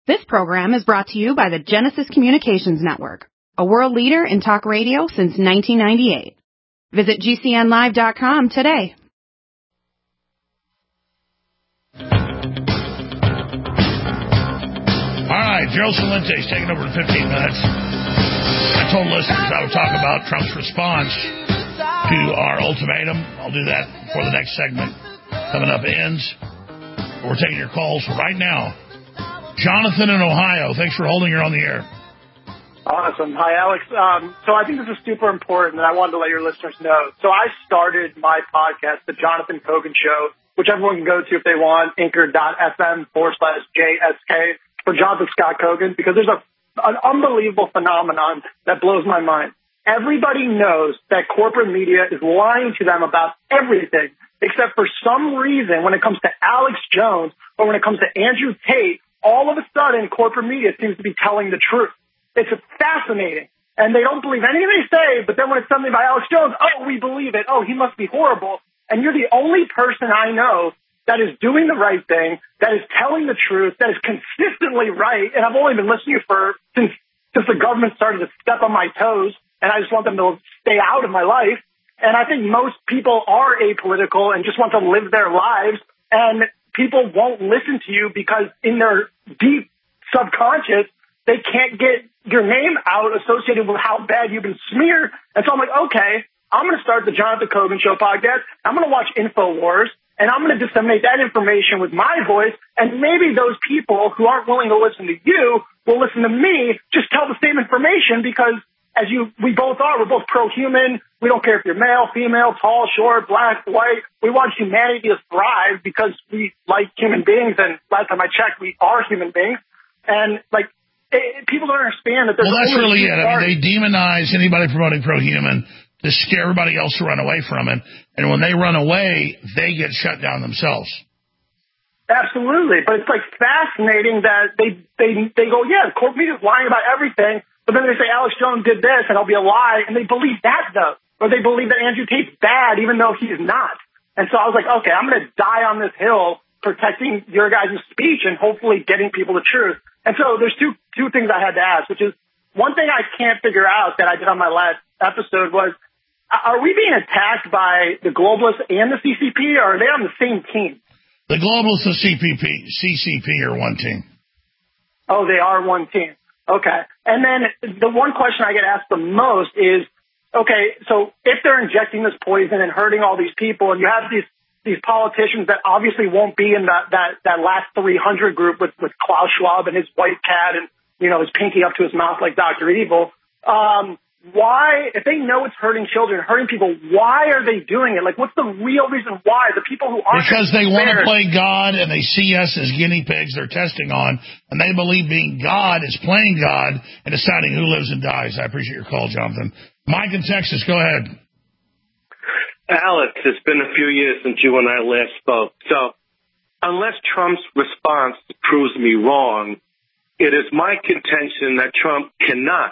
This program is brought to you by the Genesis Communications Network, a world leader in talk radio since 1998. Visit GCNlive.com today. All right, Gerald Celente taking over in 15 minutes. I told listeners I would talk about Trump's response to our ultimatum. I'll do that before the next segment coming up ends. We're taking your calls right now. Jonathan in Ohio, thanks for holding. You're on the air. Awesome. Hi, Alex. So I think this is super important, and I wanted to let your listeners know. So I started my podcast, The Jonathan Kogan Show, which everyone can go to if they want, anchor.fm/JSK, for Jonathan Scott Kogan, because there's an unbelievable phenomenon that blows my mind. Everybody knows that corporate media is lying to them about everything, except for some reason when it comes to Alex Jones or when it comes to Andrew Tate, all of a sudden corporate media seems to be telling the truth. It's fascinating. And they don't believe anything they say, but then when it's something by Alex Jones, oh, we believe it. Oh, he must be horrible. And you're the only person I know that is doing the right thing, that is telling the truth, that is consistently right. And I've only been listening to you since the government started to step on my toes, and I just want them to stay out of my life. And I think most people are apolitical and just want to live their lives, and people won't listen to you because in their deep subconscious, they can't get your name out associated with how bad you've been smeared. And so I'm like, okay, I'm going to start the Jonathan Kogan Show podcast. I'm going to watch InfoWars, and I'm going to disseminate that information with my voice. And maybe those people who aren't willing to listen to you will listen to me, just tell the same information because we both are. We're both pro-human. We don't care if you're male, female, tall, short, black, white. We want humanity to thrive because we like human beings. And last time I checked, we are human beings. And people don't understand that. Well, that's really it. I mean, they demonize anybody promoting pro-human to scare everybody else to run away from it. And when they run away, they get shut down themselves. Absolutely. But it's fascinating that they go, yeah, the corporate media is lying about everything. But then they say Alex Jones did this and it'll be a lie. And they believe that, though. Or they believe that Andrew Tate's bad, even though he is not. And so I was like, okay, I'm going to die on this hill protecting your guys' speech and hopefully getting people the truth. And so there's two things I had to ask, which is one thing I can't figure out that I did on my last episode was, are we being attacked by the globalists and the CCP, or are they on the same team? The globalists and CCP are one team. Oh, they are one team. Okay. And then the one question I get asked the most is, okay, so if they're injecting this poison and hurting all these people, and you have these politicians that obviously won't be in that last 300 group with Klaus Schwab and his white cat and, his pinky up to his mouth like Dr. Evil, why, if they know it's hurting children, hurting people, why are they doing it? What's the real reason why? The people who aren't... Because they want to play God, and they see us as guinea pigs they're testing on, and they believe being God is playing God and deciding who lives and dies. I appreciate your call, Jonathan. Mike in Texas, go ahead. Alex, it's been a few years since you and I last spoke. So unless Trump's response proves me wrong, it is my contention that Trump cannot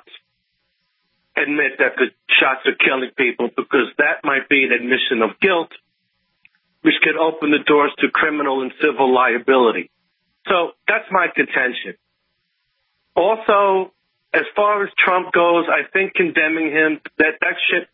admit that the shots are killing people, because that might be an admission of guilt, which could open the doors to criminal and civil liability. So that's my contention. Also, as far as Trump goes, I think condemning him, that ship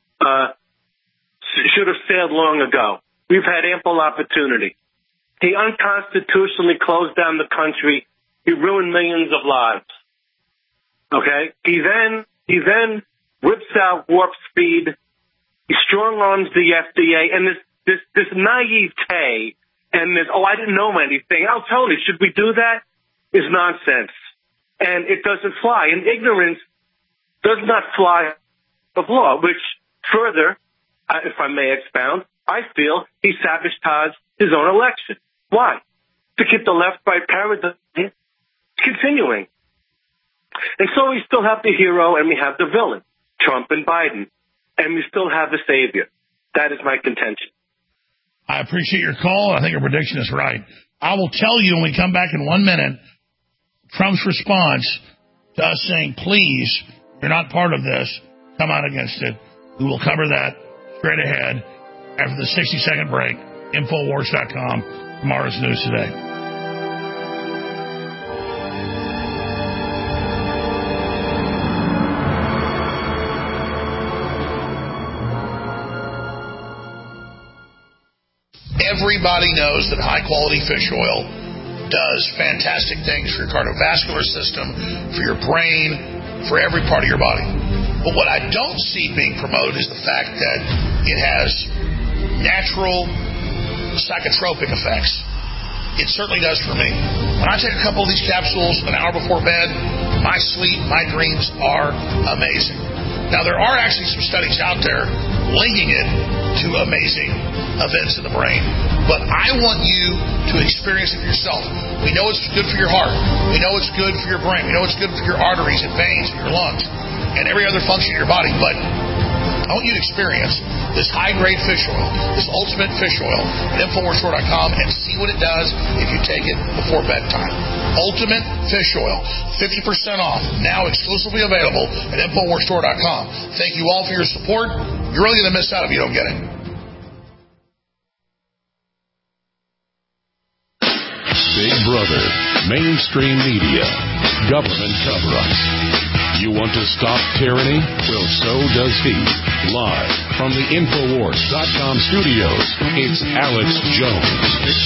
should have sailed long ago. We've had ample opportunity. He unconstitutionally closed down the country. He ruined millions of lives. Okay? He then whips out warp speed. He strong-arms the FDA, and this naivete and this, I didn't know anything. I'll tell you, should we do that? Is nonsense. And it doesn't fly. And ignorance does not fly of law, which further, if I may expound, I feel he sabotaged his own election. Why? To keep the left-right paradigm continuing. And so we still have the hero and we have the villain, Trump and Biden, and we still have the savior. That is my contention. I appreciate your call. I think your prediction is right. I will tell you when we come back in 1 minute, Trump's response to us saying, please, you're not part of this, come out against it. We will cover that straight ahead after the 60-second break. Infowars.com, tomorrow's news today. Everybody knows that high-quality fish oil does fantastic things for your cardiovascular system, for your brain, for every part of your body. But what I don't see being promoted is the fact that it has natural psychotropic effects. It certainly does for me. When I take a couple of these capsules an hour before bed, my sleep, my dreams are amazing. Now, there are actually some studies out there linking it to amazing events in the brain, but I want you to experience it yourself. We know it's good for your heart. We know it's good for your brain. We know it's good for your arteries and veins and your lungs and every other function in your body, but I want you to experience this high-grade fish oil, this ultimate fish oil at InfoWarsStore.com and see what it does if you take it before bedtime. Ultimate fish oil, 50% off, now exclusively available at InfoWarsStore.com. Thank you all for your support. You're really going to miss out if you don't get it. Big Brother, mainstream media, government cover-ups. You want to stop tyranny? Well, so does he. Live from the Infowars.com studios, it's Alex Jones.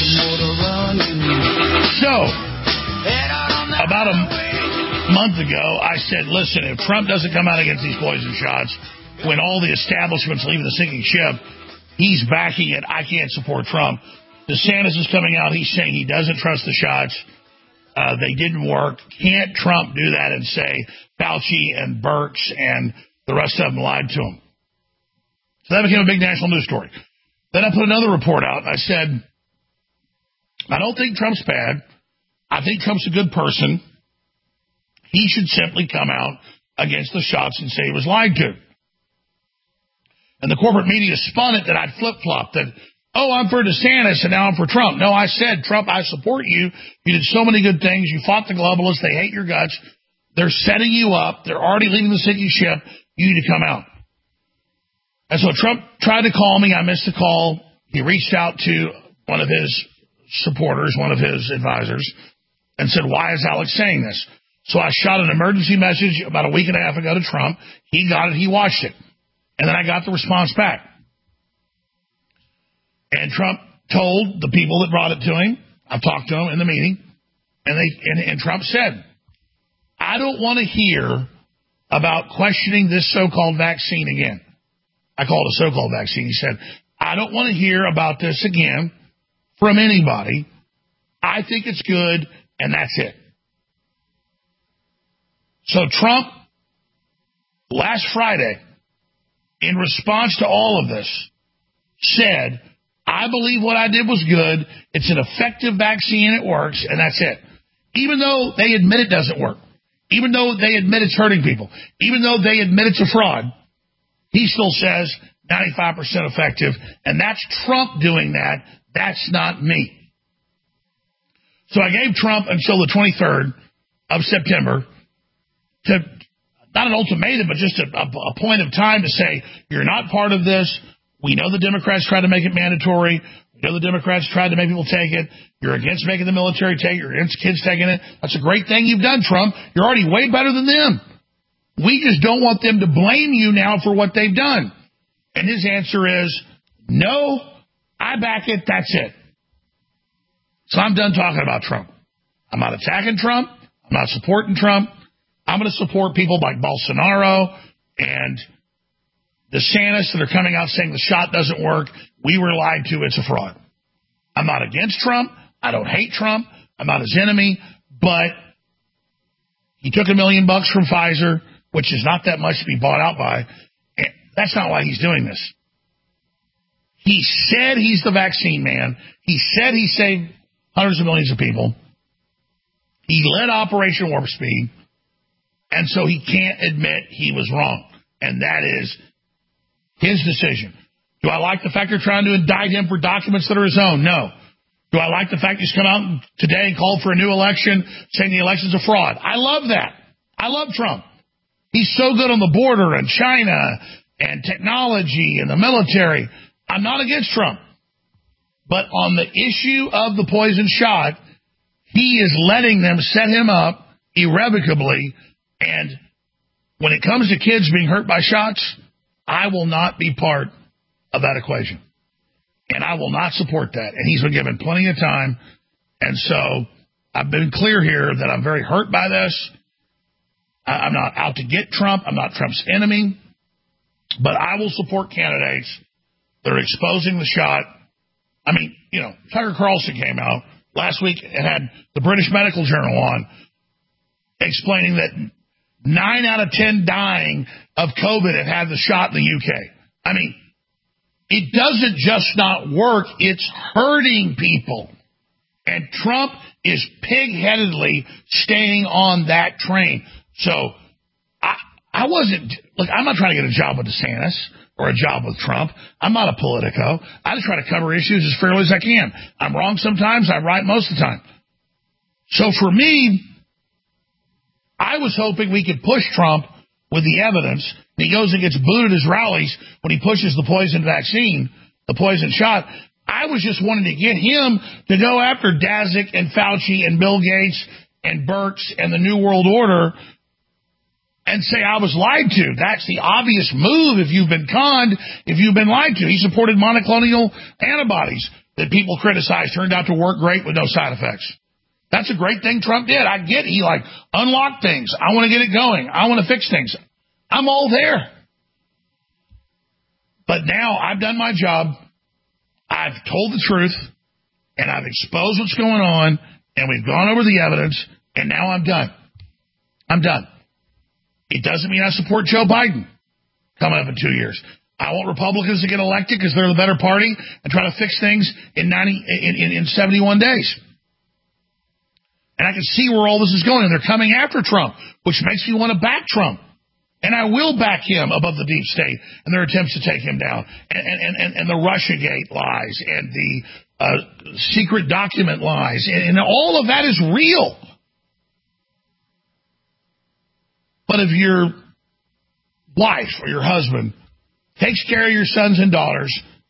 So, about a month ago, I said, listen, if Trump doesn't come out against these poison shots, when all the establishment's leaving the sinking ship, he's backing it. I can't support Trump. DeSantis is coming out. He's saying he doesn't trust the shots. They didn't work. Can't Trump do that and say Fauci and Birx and the rest of them lied to him? So that became a big national news story. Then I put another report out, and I said, I don't think Trump's bad. I think Trump's a good person. He should simply come out against the shots and say he was lied to. And the corporate media spun it that I'd flip-flopped, that, oh, I'm for DeSantis and now I'm for Trump. No, I said, Trump, I support you. You did so many good things. You fought the globalists. They hate your guts. They're setting you up. They're already leaving the sinking ship. You need to come out. And so Trump tried to call me. I missed the call. He reached out to one of his supporters, one of his advisors, and said, why is Alex saying this? So I shot an emergency message about a week and a half ago to Trump. He got it. He watched it. And then I got the response back. And Trump told the people that brought it to him, I've talked to him in the meeting, and Trump said, I don't want to hear about questioning this so-called vaccine again. I call it a so-called vaccine. He said, I don't want to hear about this again from anybody. I think it's good, and that's it. So Trump, last Friday, in response to all of this, said, I believe what I did was good. It's an effective vaccine. It works, and that's it. Even though they admit it doesn't work, even though they admit it's hurting people, even though they admit it's a fraud, he still says 95% effective, and that's Trump doing that. That's not me. So I gave Trump until the 23rd of September to, not an ultimatum, but just a point of time to say, you're not part of this. We know the Democrats tried to make it mandatory. We know the Democrats tried to make people take it. You're against making the military take it. You're against kids taking it. That's a great thing you've done, Trump. You're already way better than them. We just don't want them to blame you now for what they've done. And his answer is, no, I back it. That's it. So I'm done talking about Trump. I'm not attacking Trump. I'm not supporting Trump. I'm going to support people like Bolsonaro and DeSantis that are coming out saying the shot doesn't work. We were lied to. It's a fraud. I'm not against Trump. I don't hate Trump. I'm not his enemy. But he took $1 million from Pfizer, which is not that much to be bought out by. And that's not why he's doing this. He said he's the vaccine man. He said he saved hundreds of millions of people. He led Operation Warp Speed. And so he can't admit he was wrong. And that is his decision. Do I like the fact they're trying to indict him for documents that are his own? No. Do I like the fact he's come out today and called for a new election, saying the election's a fraud? I love that. I love Trump. He's so good on the border and China and technology and the military. I'm not against Trump. But on the issue of the poison shot, he is letting them set him up irrevocably. And when it comes to kids being hurt by shots, I will not be part of that equation. And I will not support that. And he's been given plenty of time. And so I've been clear here that I'm very hurt by this. I'm not out to get Trump. I'm not Trump's enemy. But I will support candidates that are exposing the shot. I mean, Tucker Carlson came out last week and had the British Medical Journal on explaining that 9 out of 10 dying of COVID have had the shot in the UK. I mean, it doesn't just not work. It's hurting people. And Trump is pig-headedly staying on that train. So I wasn't, look, I'm not trying to get a job with DeSantis or a job with Trump. I'm not a politico. I just try to cover issues as fairly as I can. I'm wrong sometimes. I'm right most of the time. So for me, I was hoping we could push Trump with the evidence. He goes and gets booed at his rallies when he pushes the poison vaccine, the poison shot. I was just wanting to get him to go after Daszak and Fauci and Bill Gates and Birx and the New World Order and say I was lied to. That's the obvious move if you've been conned, if you've been lied to. He supported monoclonal antibodies that people criticized, turned out to work great with no side effects. That's a great thing Trump did. I get it. He unlocked things. I want to get it going. I want to fix things. I'm all there. But now I've done my job. I've told the truth, and I've exposed what's going on, and we've gone over the evidence, and now I'm done. I'm done. It doesn't mean I support Joe Biden coming up in 2 years. I want Republicans to get elected because they're the better party and try to fix things in 71 days. And I can see where all this is going. And they're coming after Trump, which makes me want to back Trump. And I will back him above the deep state and their attempts to take him down. And the Russiagate lies and the secret document lies. And all of that is real. But if your wife or your husband takes care of your sons and daughters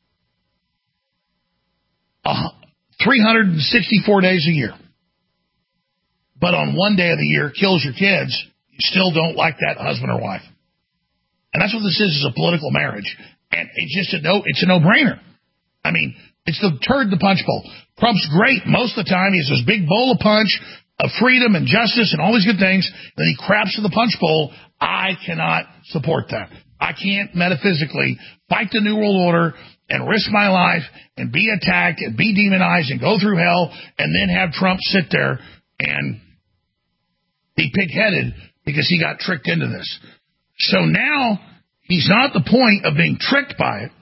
364 days a year, but on one day of the year kills your kids, you still don't like that husband or wife. And that's what this is a political marriage. And it's just it's a no-brainer. I mean, it's the turd in the punch bowl. Trump's great. Most of the time, he has this big bowl of punch of freedom and justice and all these good things. Then he craps in the punch bowl. I cannot support that. I can't metaphysically fight the New World Order and risk my life and be attacked and be demonized and go through hell and then have Trump sit there and be pig-headed because he got tricked into this. So now he's not at the point of being tricked by it.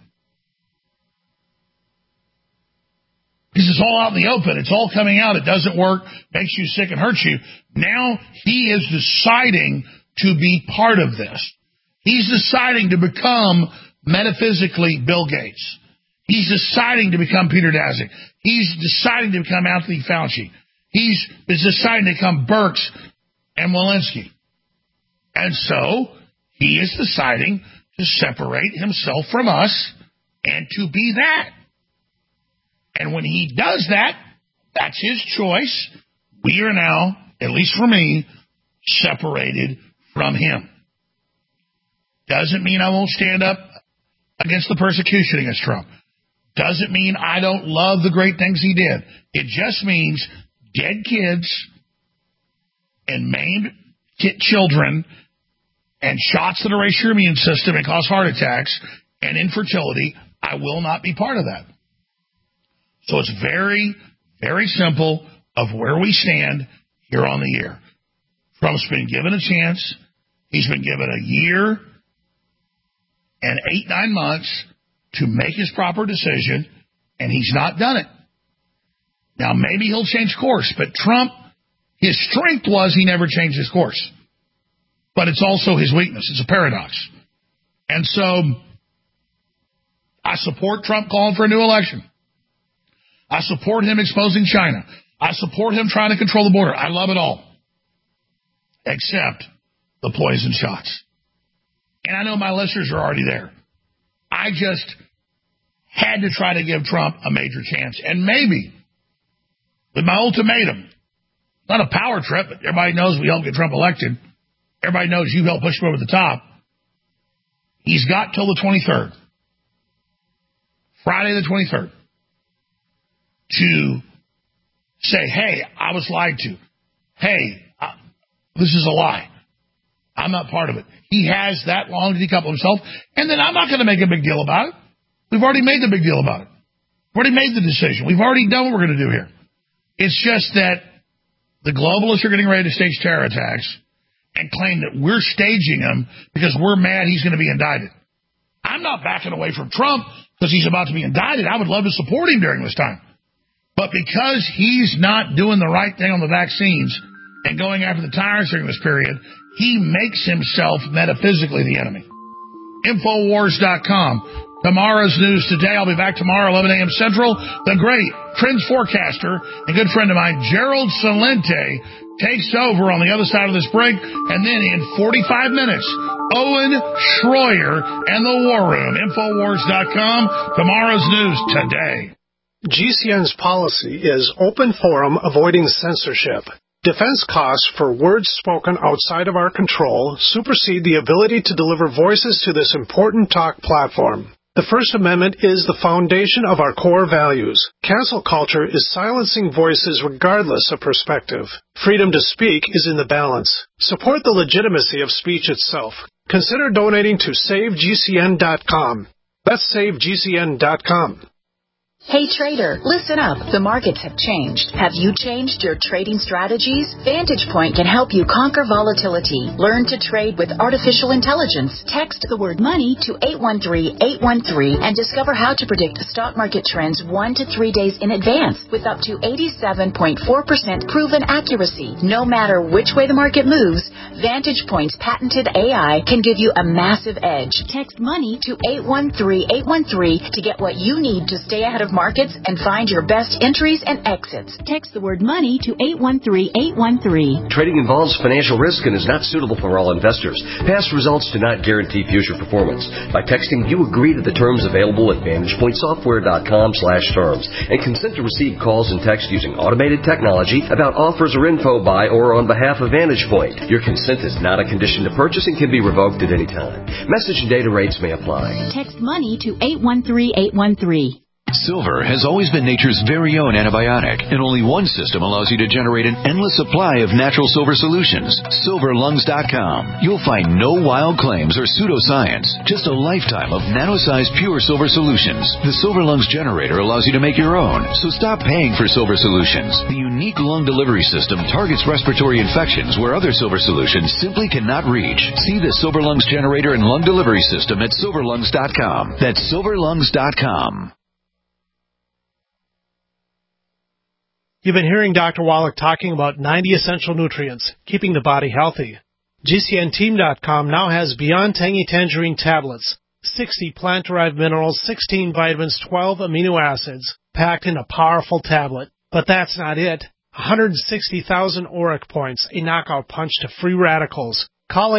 Because it's all out in the open. It's all coming out. It doesn't work, makes you sick and hurts you. Now he is deciding to be part of this. He's deciding to become metaphysically Bill Gates. He's deciding to become Peter Daszak. He's deciding to become Anthony Fauci. He's deciding to become Birx and Walensky. And so he is deciding to separate himself from us and to be that. And when he does that, that's his choice. We are now, at least for me, separated from him. Doesn't mean I won't stand up against the persecution against Trump. Doesn't mean I don't love the great things he did. It just means dead kids and maimed children and shots that erase your immune system and cause heart attacks and infertility. I will not be part of that. So it's very, very simple of where we stand here on the year. Trump's been given a chance. He's been given a year and 8-9 months to make his proper decision, and he's not done it. Now, maybe he'll change course, but Trump, his strength was he never changed his course. But it's also his weakness. It's a paradox. And so I support Trump calling for a new election. I support him exposing China. I support him trying to control the border. I love it all. Except the poison shots. And I know my listeners are already there. I just had to try to give Trump a major chance. And maybe, with my ultimatum, not a power trip, but everybody knows we helped get Trump elected. Everybody knows you helped push him over the top. He's got till the 23rd. Friday the 23rd. to say, hey, I was lied to. Hey, this is a lie. I'm not part of it. He has that long to decouple himself, and then I'm not going to make a big deal about it. We've already made the big deal about it. We've already made the decision. We've already done what we're going to do here. It's just that the globalists are getting ready to stage terror attacks and claim that we're staging them because we're mad he's going to be indicted. I'm not backing away from Trump because he's about to be indicted. I would love to support him during this time. But because he's not doing the right thing on the vaccines and going after the tyrants during this period, he makes himself metaphysically the enemy. Infowars.com. Tomorrow's news today. I'll be back tomorrow, 11 a.m. Central. The great trends forecaster and good friend of mine, Gerald Celente, takes over on the other side of this break. And then in 45 minutes, Owen Schroyer and the War Room. Infowars.com. Tomorrow's news today. GCN's policy is open forum, avoiding censorship. Defense costs for words spoken outside of our control supersede the ability to deliver voices to this important talk platform. The First Amendment is the foundation of our core values. Cancel culture is silencing voices regardless of perspective. Freedom to speak is in the balance. Support the legitimacy of speech itself. Consider donating to SaveGCN.com. That's SaveGCN.com. Hey trader, listen up. The markets have changed. Have you changed your trading strategies? Vantage Point can help you conquer volatility. Learn to trade with artificial intelligence. Text the word money to 813-813 and discover how to predict stock market trends 1 to 3 days in advance with up to 87.4% proven accuracy. No matter which way the market moves, Vantage Point's patented AI can give you a massive edge. Text money to 813-813 to get what you need to stay ahead of markets and find your best entries and exits. Text the word money to 813-813. Trading involves financial risk and is not suitable for all investors. Past results do not guarantee future performance. By texting, you agree to the terms available at VantagePointSoftware.com/terms and consent to receive calls and text using automated technology about offers or info by or on behalf of Vantage Point. Your consent is not a condition to purchase and can be revoked at any time. Message and data rates may apply. Text money to 813-813. Silver has always been nature's very own antibiotic, and only one system allows you to generate an endless supply of natural silver solutions. SilverLungs.com. You'll find no wild claims or pseudoscience, just a lifetime of nano-sized pure silver solutions. The Silver Lungs generator allows you to make your own, so stop paying for silver solutions. The unique lung delivery system targets respiratory infections where other silver solutions simply cannot reach. See the Silver Lungs generator and lung delivery system at SilverLungs.com. That's SilverLungs.com. You've been hearing Dr. Wallach talking about 90 essential nutrients, keeping the body healthy. GCNteam.com now has Beyond Tangy Tangerine tablets, 60 plant-derived minerals, 16 vitamins, 12 amino acids, packed in a powerful tablet. But that's not it. 160,000 ORAC points, a knockout punch to free radicals. Call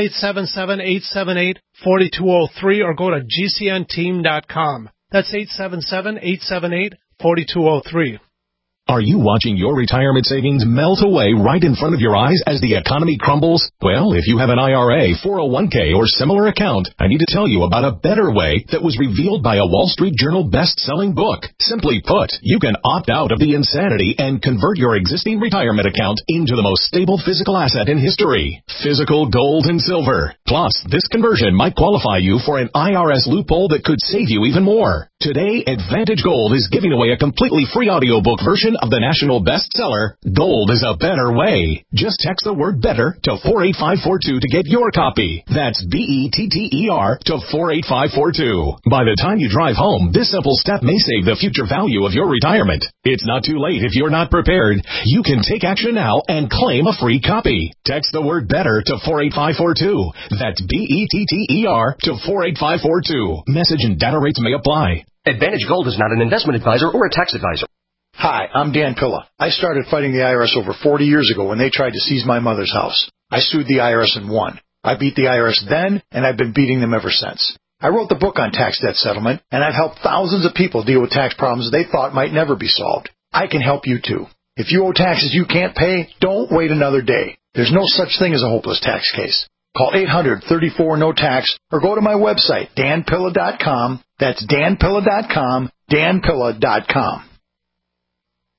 877-878-4203 or go to GCNteam.com. That's 877-878-4203. Are you watching your retirement savings melt away right in front of your eyes as the economy crumbles? Well, if you have an IRA, 401k, or similar account, I need to tell you about a better way that was revealed by a Wall Street Journal best-selling book. Simply put, you can opt out of the insanity and convert your existing retirement account into the most stable physical asset in history, physical gold and silver. Plus, this conversion might qualify you for an IRS loophole that could save you even more. Today, Advantage Gold is giving away a completely free audiobook version of the national bestseller, Gold is a Better Way. Just text the word better to 48542 to get your copy. That's BETTER to 48542. By the time you drive home, this simple step may save the future value of your retirement. It's not too late if you're not prepared. You can take action now and claim a free copy. Text the word better to 48542. That's BETTER to 48542. Message and data rates may apply. Advantage Gold is not an investment advisor or a tax advisor. Hi, I'm Dan Pilla. I started fighting the IRS over 40 years ago when they tried to seize my mother's house. I sued the IRS and won. I beat the IRS then, and I've been beating them ever since. I wrote the book on tax debt settlement, and I've helped thousands of people deal with tax problems they thought might never be solved. I can help you too. If you owe taxes you can't pay, don't wait another day. There's no such thing as a hopeless tax case. Call 800-34-NO-TAX or go to my website, danpilla.com. That's danpilla.com, danpilla.com.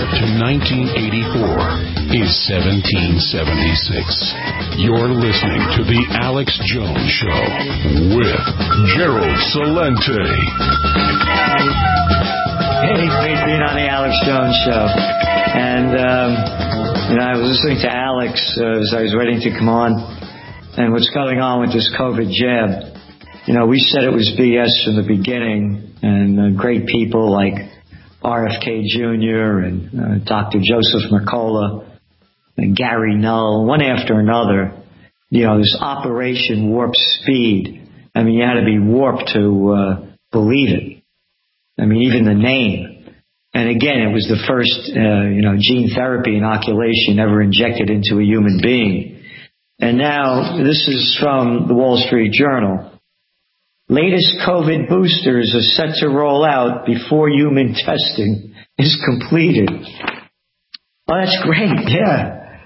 trip to 1984 is 1776. You're listening to The Alex Jones Show with Gerald Celente. Hey, great being on The Alex Jones Show. And, I was listening to Alex as I was waiting to come on, and what's going on with this COVID jab. We said it was BS from the beginning, and great people like RFK Jr. and Dr. Joseph Mercola and Gary Null, one after another, this Operation Warp Speed. You had to be warped to believe it. Even the name. And again, it was the first, gene therapy inoculation ever injected into a human being. And now, this is from the Wall Street Journal. Latest COVID boosters are set to roll out before human testing is completed. Oh, that's great. Yeah.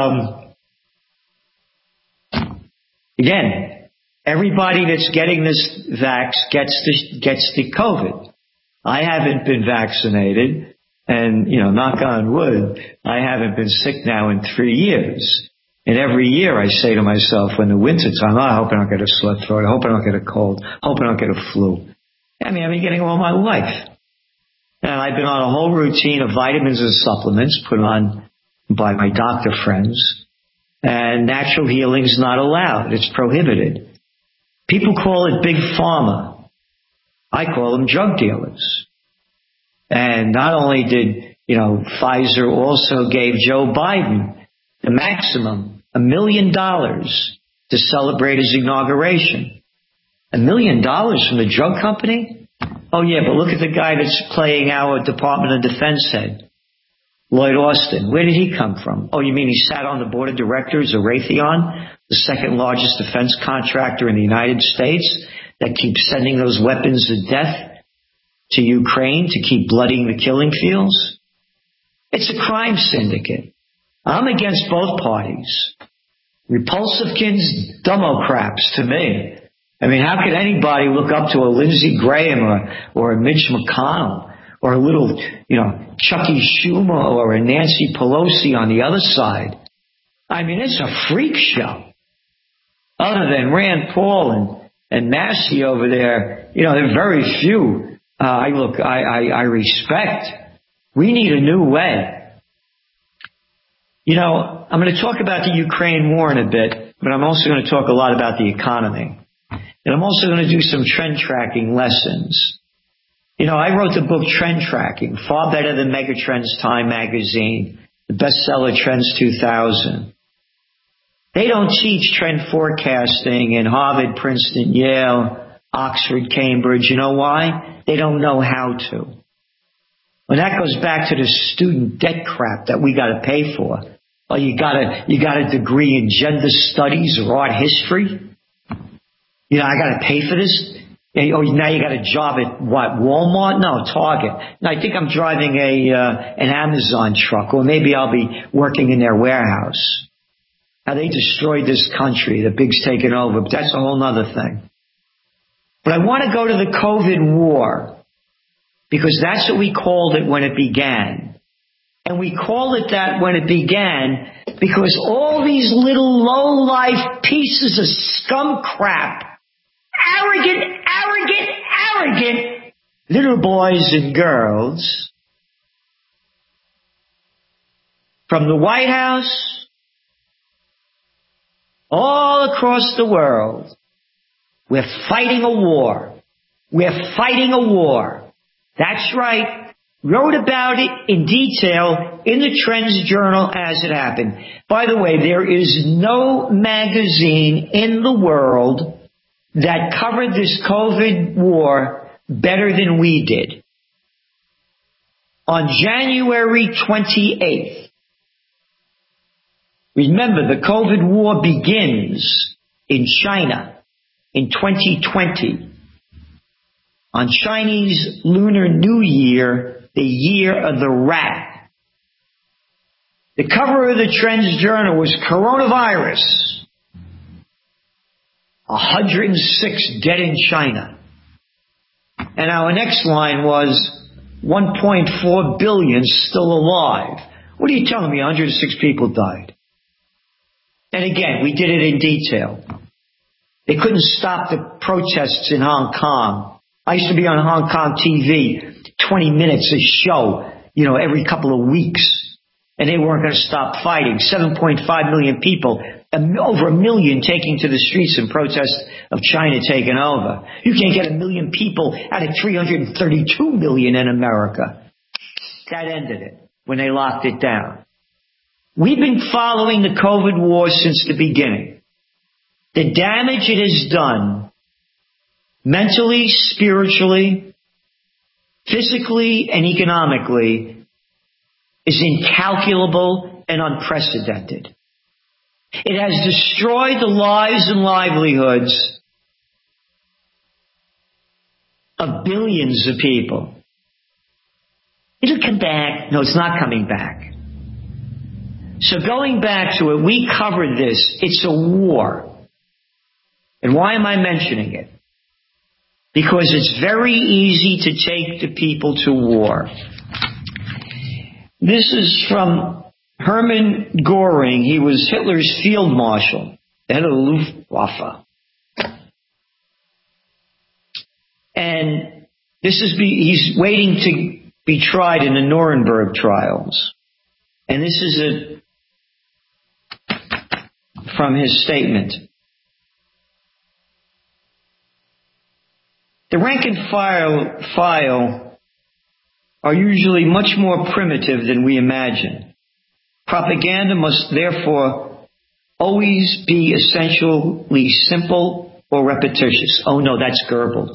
Again, everybody that's getting this vax gets the COVID. I haven't been vaccinated, and, knock on wood, I haven't been sick now in 3 years. And every year I say to myself, when the winter time, I hope I don't get a sore throat. I hope I don't get a cold. I hope I don't get a flu. I've been getting all my life. And I've been on a whole routine of vitamins and supplements put on by my doctor friends. And natural healing's not allowed. It's prohibited. People call it big pharma. I call them drug dealers. And not only did, Pfizer also gave Joe Biden the maximum, $1 million to celebrate his inauguration. $1 million from the drug company? Oh yeah, but look at the guy that's playing our Department of Defense head, Lloyd Austin. Where did he come from? Oh, you mean he sat on the board of directors of Raytheon, the second largest defense contractor in the United States, that keeps sending those weapons of death to Ukraine to keep bloodying the killing fields? It's a crime syndicate. I'm against both parties. Repulsivekins, dummo-craps to me. How could anybody look up to a Lindsey Graham or a Mitch McConnell or a little, Chucky Schumer or a Nancy Pelosi on the other side? It's a freak show. Other than Rand Paul and Massey over there, there are very few I respect. We need a new way. I'm going to talk about the Ukraine war in a bit, but I'm also going to talk a lot about the economy. And I'm also going to do some trend tracking lessons. I wrote the book Trend Tracking, far better than Megatrends Time magazine, the bestseller Trends 2000. They don't teach trend forecasting in Harvard, Princeton, Yale, Oxford, Cambridge. You know why? They don't know how to. Well, that goes back to the student debt crap that we got to pay for. Oh, you got a degree in gender studies or art history? I got to pay for this? Oh, now you got a job at what, Walmart? No, Target. No, I think I'm driving an Amazon truck, or maybe I'll be working in their warehouse. Now, they destroyed this country. The big's taken over, but that's a whole other thing. But I want to go to the COVID war, because that's what we called it when it began. And we called it that when it began because all these little low-life pieces of scum crap, arrogant little boys and girls from the White House all across the world, we're fighting a war. We're fighting a war. That's right. Wrote about it in detail in the Trends Journal as it happened. By the way, there is no magazine in the world that covered this COVID war better than we did. On January 28th, remember, the COVID war begins in China in 2020. On Chinese Lunar New Year, the year of the rat. The cover of the Trends Journal was coronavirus. 106 dead in China. And our next line was, 1.4 billion still alive. What are you telling me? 106 people died. And again, we did it in detail. They couldn't stop the protests in Hong Kong. I used to be on Hong Kong TV, 20 minutes a show, every couple of weeks. And they weren't going to stop fighting. 7.5 million people, over 1 million taking to the streets in protest of China taking over. You can't get 1 million people out of 332 million in America. That ended it when they locked it down. We've been following the COVID war since the beginning. The damage it has done, mentally, spiritually, physically, and economically, is incalculable and unprecedented. It has destroyed the lives and livelihoods of billions of people. It'll come back. No, it's not coming back. So going back to it, we covered this. It's a war. And why am I mentioning it? Because it's very easy to take the people to war. This is from Hermann Göring. He was Hitler's field marshal, the head of the Luftwaffe. And he's waiting to be tried in the Nuremberg trials. And this is from his statement. The rank and file are usually much more primitive than we imagine. Propaganda must therefore always be essentially simple or repetitious. Oh no, that's Goebbels.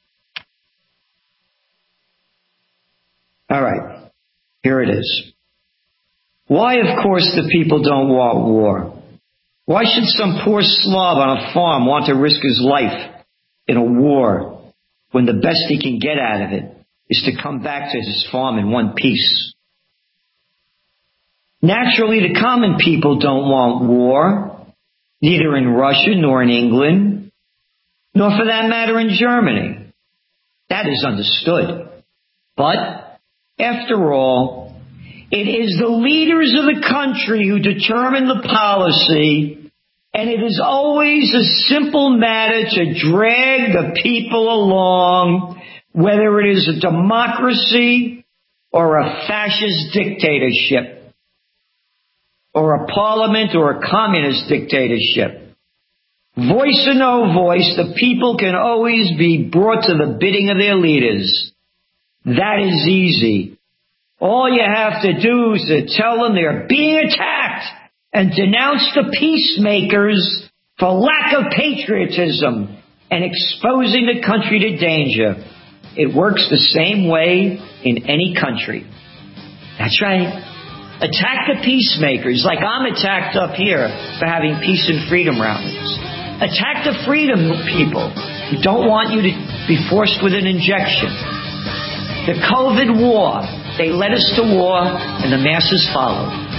All right, here it is. Why, of course, the people don't want war? Why should some poor Slav on a farm want to risk his life in a war when the best he can get out of it is to come back to his farm in one piece? Naturally, the common people don't want war, neither in Russia nor in England, nor for that matter in Germany. That is understood. But, after all, it is the leaders of the country who determine the policy, and it is always a simple matter to drag the people along, whether it is a democracy or a fascist dictatorship, or a parliament or a communist dictatorship. Voice or no voice, the people can always be brought to the bidding of their leaders. That is easy. All you have to do is to tell them they're being attacked and denounce the peacemakers for lack of patriotism and exposing the country to danger. It works the same way in any country. That's right. Attack the peacemakers, like I'm attacked up here for having peace and freedom rallies. Attack the freedom people who don't want you to be forced with an injection. The COVID war, they led us to war and the masses followed.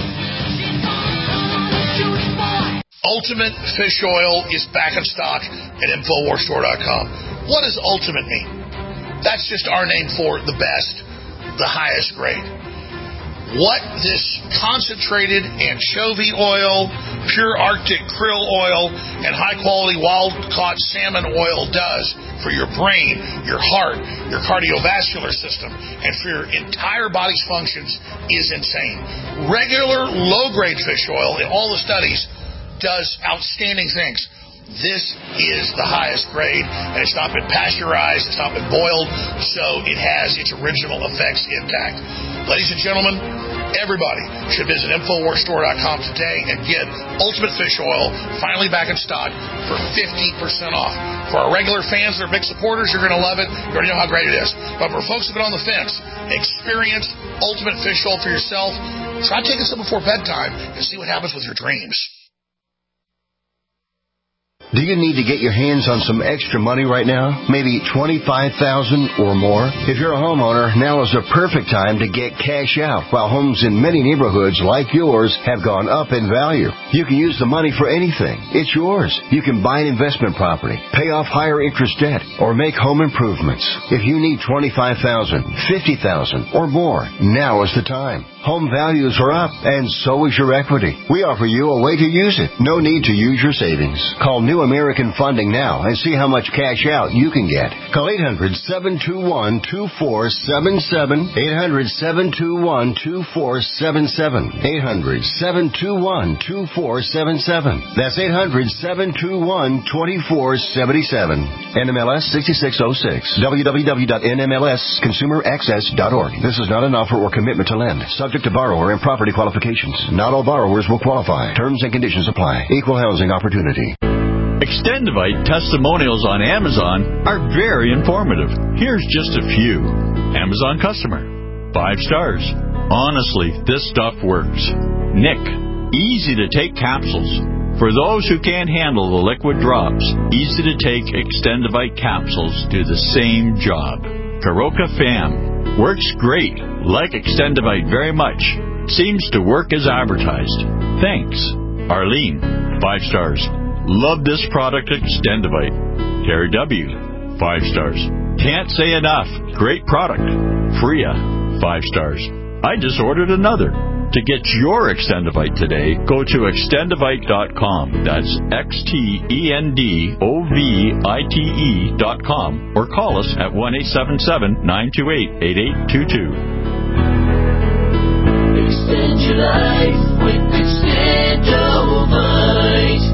Ultimate Fish Oil is back in stock at InfoWarsStore.com. What does ultimate mean? That's just our name for the best, the highest grade. What this concentrated anchovy oil, pure Arctic krill oil, and high-quality wild-caught salmon oil does for your brain, your heart, your cardiovascular system, and for your entire body's functions is insane. Regular low-grade fish oil, in all the studies, does outstanding things. This is the highest grade, and it's not been pasteurized, it's not been boiled, so it has its original effects intact. Ladies and gentlemen, everybody should visit InfoWarsStore.com today and get Ultimate Fish Oil finally back in stock for 50% off. For our regular fans that are big supporters, you're going to love it. You already know how great it is. But for folks who've been on the fence, experience Ultimate Fish Oil for yourself. Try taking some before bedtime and see what happens with your dreams. Do you need to get your hands on some extra money right now? Maybe $25,000 or more? If you're a homeowner, now is the perfect time to get cash out while homes in many neighborhoods like yours have gone up in value. You can use the money for anything. It's yours. You can buy an investment property, pay off higher interest debt, or make home improvements. If you need $25,000, $50,000 or more, now is the time. Home values are up, and so is your equity. We offer you a way to use it. No need to use your savings. Call New American Funding now and see how much cash out you can get. Call 800-721-2477. 800-721-2477. 800-721-2477. That's 800-721-2477. NMLS 6606. www.nmlsconsumeraccess.org. This is not an offer or commitment to lend. Subject to borrower and property qualifications. Not all borrowers will qualify. Terms and conditions apply. Equal housing opportunity. Extendivite testimonials on Amazon are very informative. Here's just a few. Amazon customer. 5 stars. Honestly, this stuff works. Nick. Easy to take capsules. For those who can't handle the liquid drops, easy to take Extendivite capsules do the same job. Karoka Fam. Works great. Like Extendivite very much. Seems to work as advertised. Thanks. Arlene. 5 stars. Love this product, Extendivite. Terry W. 5 stars. Can't say enough. Great product. Freya. 5 stars. I just ordered another. To get your Extendivite today, go to extendivite.com. That's XTENDOVITE.com or call us at 1-877-928-8822. Extend your life with Extendovite.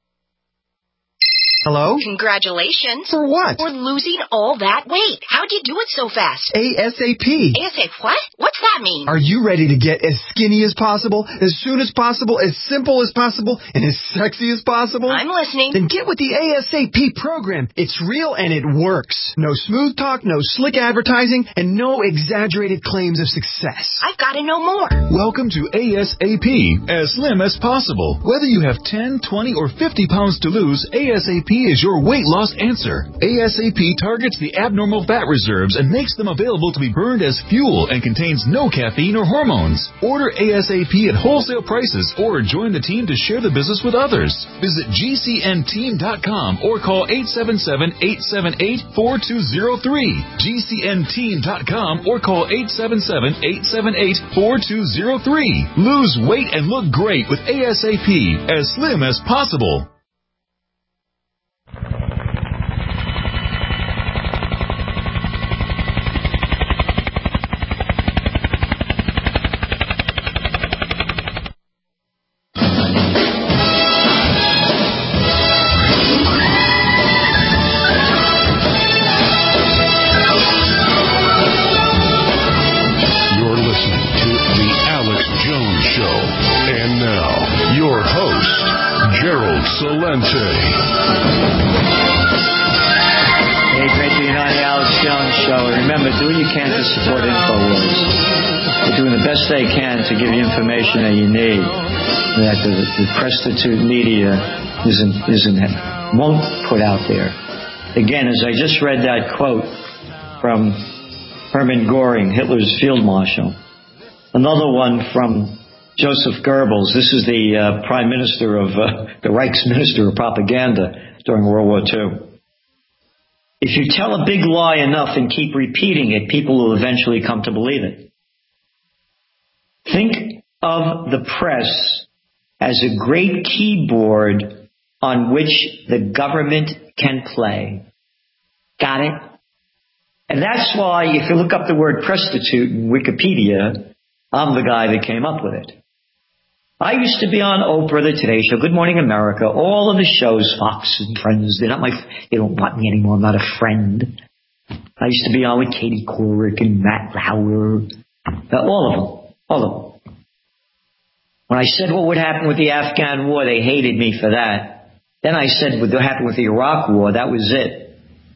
Hello? Congratulations. For what? For losing all that weight. How'd you do it so fast? ASAP. ASAP what? What's that mean? Are you ready to get as skinny as possible, as soon as possible, as simple as possible, and as sexy as possible? I'm listening. Then get with the ASAP program. It's real and it works. No smooth talk, no slick advertising, and no exaggerated claims of success. I've got to know more. Welcome to ASAP, as slim as possible. Whether you have 10, 20, or 50 pounds to lose, ASAP is your weight loss answer. ASAP targets the abnormal fat reserves and makes them available to be burned as fuel and contains no caffeine or hormones. Order ASAP at wholesale prices or join the team to share the business with others. Visit GCNteam.com or call 877-878-4203. GCNteam.com or call 877-878-4203. Lose weight and look great with ASAP, as slim as possible. Salente. Hey, great to be on the Alex Jones Show. Remember, do what you can to support InfoWars. They're doing the best they can to give you information that you need, that the prostitute media won't put out there. Again, as I just read that quote from Hermann Göring, Hitler's field marshal, another one from Joseph Goebbels. This is the prime minister of the Reichsminister of propaganda during World War II. If you tell a big lie enough and keep repeating it, people will eventually come to believe it. Think of the press as a great keyboard on which the government can play. Got it? And that's why if you look up the word prostitute in Wikipedia, I'm the guy that came up with it. I used to be on Oprah, the Today Show, Good Morning America, all of the shows, Fox and Friends. They don't want me anymore. I'm not a friend. I used to be on with Katie Couric and Matt Lauer. All of them. When I said what would happen with the Afghan war, they hated me for that. Then I said what happened with the Iraq war, that was it.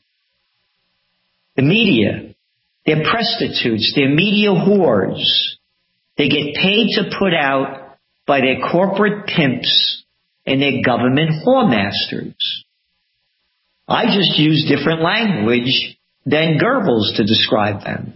The media, they're prostitutes, they're media whores. They get paid to put out by their corporate pimps and they're government whoremasters. I just use different language than Goebbels to describe them.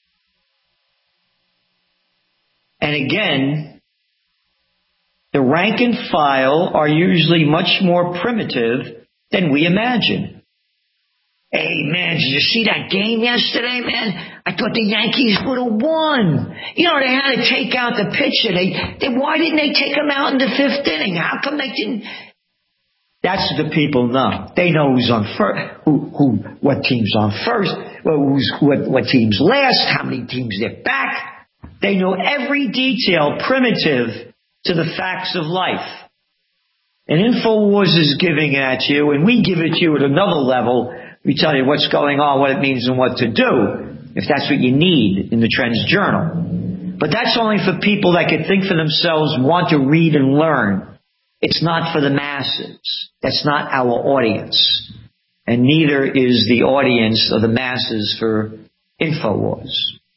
And again, the rank and file are usually much more primitive than we imagine. Hey, man, did you see that game yesterday, man? I thought the Yankees would have won. You know, they had to take out the pitcher. Why didn't they take him out in the fifth inning? How come they didn't? That's what the people know. They know who's on first, what team's on first, what team's last, how many teams they're back. They know every detail primitive to the facts of life. And InfoWars is giving it at you, and we give it to you at another level. We tell you what's going on, what it means, and what to do, if that's what you need in the Trends Journal. But that's only for people that can think for themselves, want to read and learn. It's not for the masses. That's not our audience. And neither is the audience of the masses for InfoWars.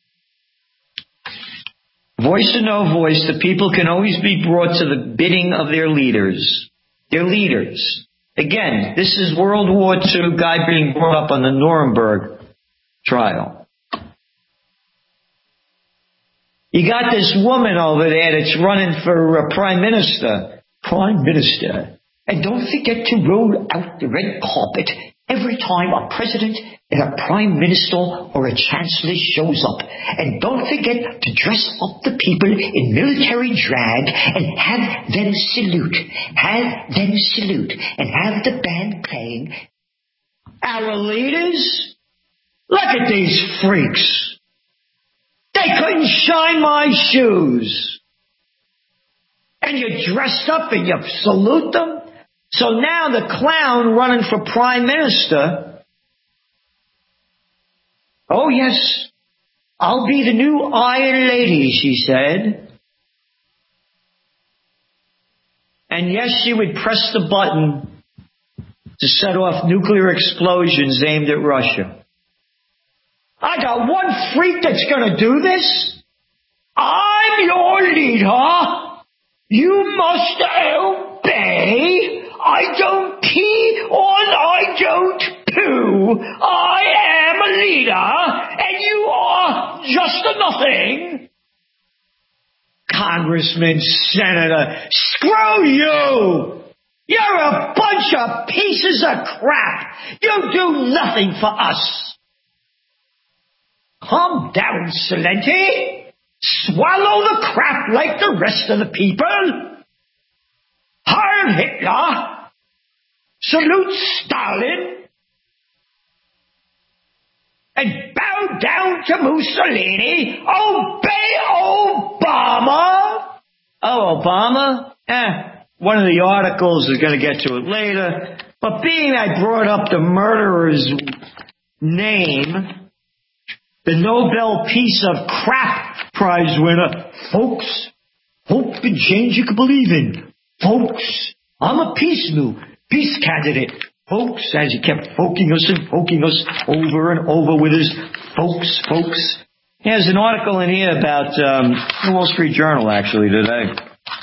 Voice or no voice, the people can always be brought to the bidding of their leaders. Their leaders. Again, this is World War II guy being brought up on the Nuremberg trial. You got this woman over there that's running for prime minister. Prime minister. And don't forget to roll out the red carpet every time a president and a prime minister or a chancellor shows up. And don't forget to dress up the people in military drag and have them salute. Have them salute. And have the band playing. Our leaders? Look at these freaks. They couldn't shine my shoes. And you're dressed up and you salute them? So now the clown running for prime minister, oh yes, I'll be the new Iron Lady, she said. And yes, she would press the button to set off nuclear explosions aimed at Russia. I got one freak that's going to do this. I'm your leader. You must obey. I don't pee on, I don't poo. I am a leader, and you are just a nothing. Congressman, Senator, screw you. You're a bunch of pieces of crap. You do nothing for us. Calm down, Celente. Swallow the crap like the rest of the people. Heil Hitler. Salute Stalin. And bow down to Mussolini. Obey Obama. Oh, Obama? One of the articles is going to get to it later. But being I brought up the murderer's name, the Nobel Peace of Crap Prize winner, folks, hope and change you can believe in. Folks, I'm a peace candidate. Folks, as he kept poking us over and over with his folks. There's an article in here about the Wall Street Journal actually today.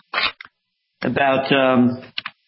About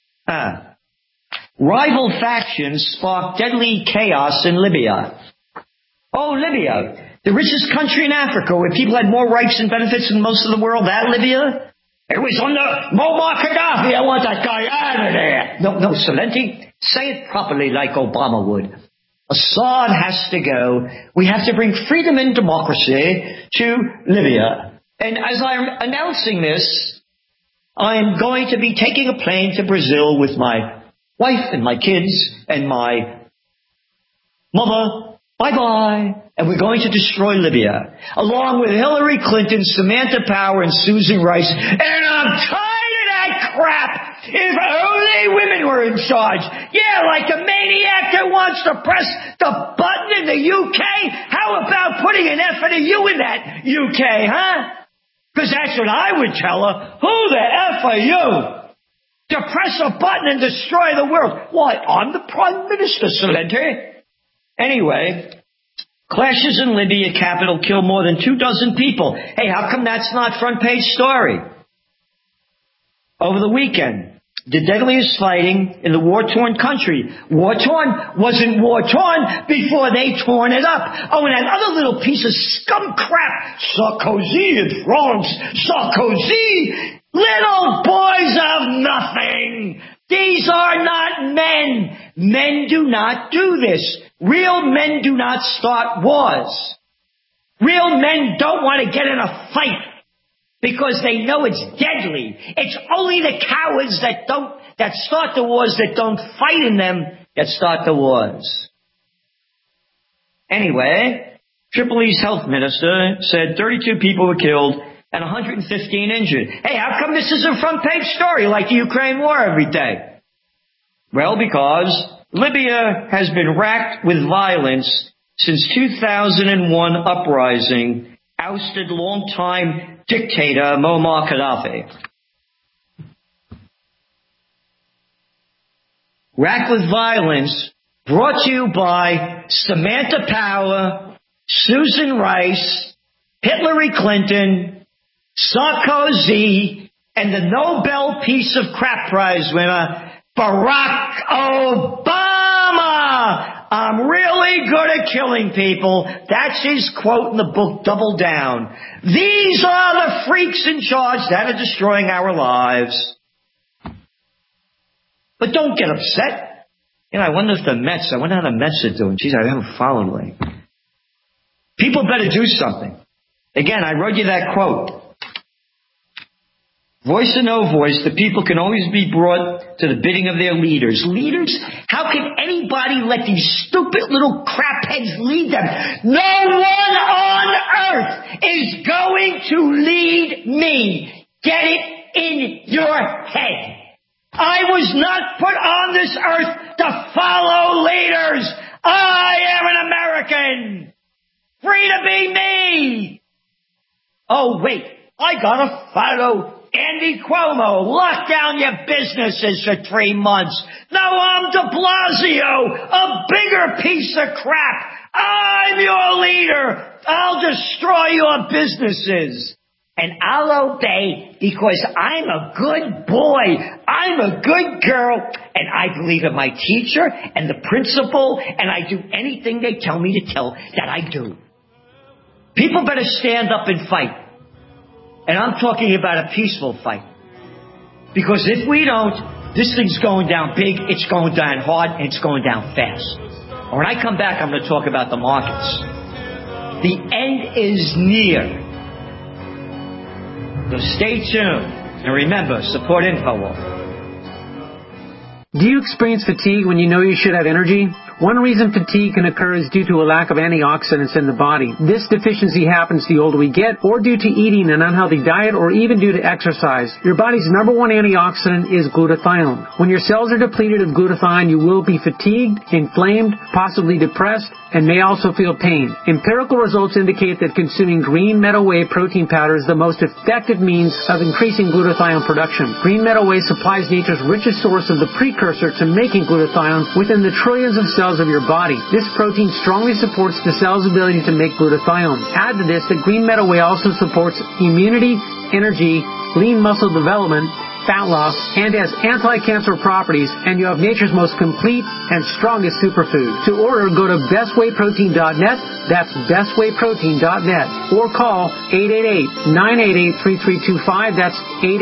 rival factions spark deadly chaos in Libya. Oh, Libya, the richest country in Africa where people had more rights and benefits than most of the world. That Libya? It was under Muammar Gaddafi. I want that guy out of there. No, Celente, say it properly like Obama would. Assad has to go. We have to bring freedom and democracy to Libya. And as I'm announcing this, I am going to be taking a plane to Brazil with my wife and my kids and my mother. Bye-bye. And we're going to destroy Libya, along with Hillary Clinton, Samantha Power, and Susan Rice. And I'm tired of that crap. If only women were in charge. Yeah, like the maniac that wants to press the button in the UK. How about putting an F and a U in that UK, huh? Because that's what I would tell her. Who the F are you? To press a button and destroy the world. Why, I'm the Prime Minister, Celente. Anyway, clashes in Libya capital kill more than 24 people. Hey, how come that's not front page story? Over the weekend, the deadliest fighting in the war-torn country. War-torn wasn't war-torn before they torn it up. Oh, and that other little piece of scum crap, Sarkozy in France, Sarkozy, little boys of nothing. These are not men. Men do not do this. Real men do not start wars. Real men don't want to get in a fight because they know it's deadly. It's only the cowards that start the wars that don't fight in them that start the wars. Anyway, Tripoli's health minister said 32 people were killed and 115 injured. Hey, how come this is a front page story like the Ukraine war every day? Well, because Libya has been racked with violence since 2001 uprising ousted longtime dictator Muammar Gaddafi. Racked with violence, brought to you by Samantha Power, Susan Rice, Hillary Clinton, Sarkozy, and the Nobel Peace of Crap Prize winner, Barack Obama. I'm really good at killing people. That's his quote in the book, Double Down. These are the freaks in charge that are destroying our lives. But don't get upset. You know, I wonder how the Mets are doing. Geez, I haven't followed lately. People better do something. Again, I wrote you that quote. Voice or no voice, the people can always be brought to the bidding of their leaders. Leaders? How can anybody let these stupid little crapheads lead them? No one on earth is going to lead me. Get it in your head. I was not put on this earth to follow leaders. I am an American. Free to be me. Oh, wait. I gotta follow Andy Cuomo. Lock down your businesses for 3 months. No, I'm de Blasio, a bigger piece of crap. I'm your leader. I'll destroy your businesses. And I'll obey because I'm a good boy. I'm a good girl. And I believe in my teacher and the principal. And I do anything they tell me to tell that I do. People better stand up and fight. And I'm talking about a peaceful fight. Because if we don't, this thing's going down big, it's going down hard, and it's going down fast. When I come back, I'm going to talk about the markets. The end is near. So stay tuned. And remember, support InfoWars. Do you experience fatigue when you know you should have energy? One reason fatigue can occur is due to a lack of antioxidants in the body. This deficiency happens the older we get, or due to eating an unhealthy diet, or even due to exercise. Your body's number one antioxidant is glutathione. When your cells are depleted of glutathione, you will be fatigued, inflamed, possibly depressed, and may also feel pain. Empirical results indicate that consuming green meadow whey protein powder is the most effective means of increasing glutathione production. Green meadow whey supplies nature's richest source of the precursor to making glutathione within the trillions of cells of your body. This protein strongly supports the cell's ability to make glutathione. Add to this that green meadow whey also supports immunity, energy, lean muscle development, fat loss, and has anti-cancer properties, and you have nature's most complete and strongest superfood. To order, go to bestwayprotein.net. That's bestwayprotein.net. Or call 888-988-3325. That's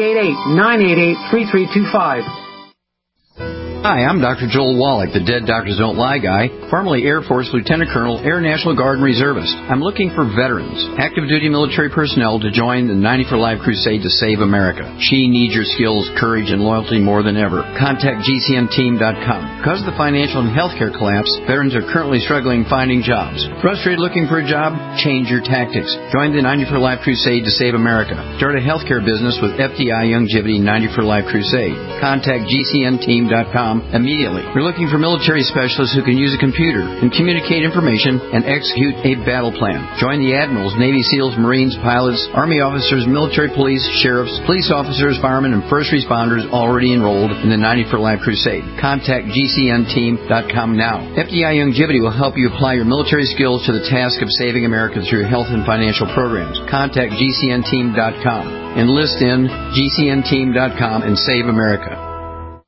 888-988-3325. Hi, I'm Dr. Joel Wallach, the Dead Doctors Don't Lie guy, formerly Air Force Lieutenant Colonel, Air National Guard and Reservist. I'm looking for veterans, active duty military personnel to join the 90 for Life crusade to save America. She needs your skills, courage, and loyalty more than ever. Contact GCNteam.com. Because of the financial and healthcare collapse, veterans are currently struggling finding jobs. Frustrated looking for a job? Change your tactics. Join the 90 for Life crusade to save America. Start a healthcare business with FDI Youngevity 90 for Life crusade. Contact GCNteam.com immediately. We're looking for military specialists who can use a computer and communicate information and execute a battle plan. Join the admirals, Navy SEALs, Marines, pilots, Army officers, military police, sheriffs, police officers, firemen, and first responders already enrolled in the 90 for Life crusade. Contact GCNteam.com now. FDI Youngevity will help you apply your military skills to the task of saving America through health and financial programs. Contact GCNteam.com. Enlist in GCNteam.com and save America.